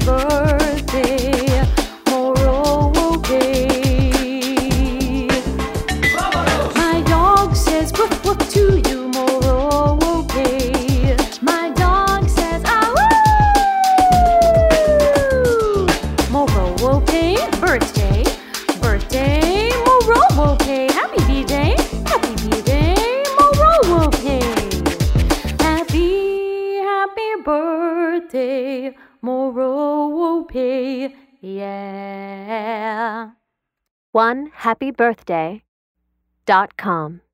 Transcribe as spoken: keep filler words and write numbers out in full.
birthday, Morope. My dog says woof woof to you, Morope. My dog says ah woo. Morope, birthday, birthday, Morope. Happy B-Day, happy B-Day, Morope. Happy, happy birthday, Morope. Yeah. one happy birthday dot com